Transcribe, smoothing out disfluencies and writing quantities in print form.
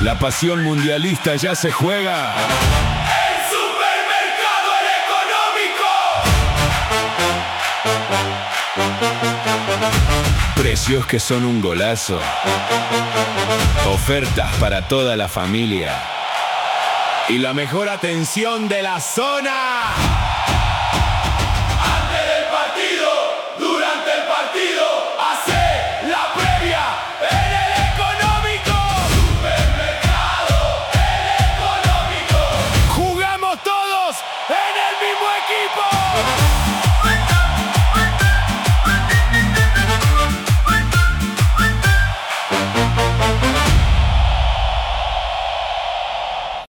La pasión mundialista ya se juega. ¡El supermercado El Económico! Precios que son un golazo. Ofertas para toda la familia. Y la mejor atención de la zona.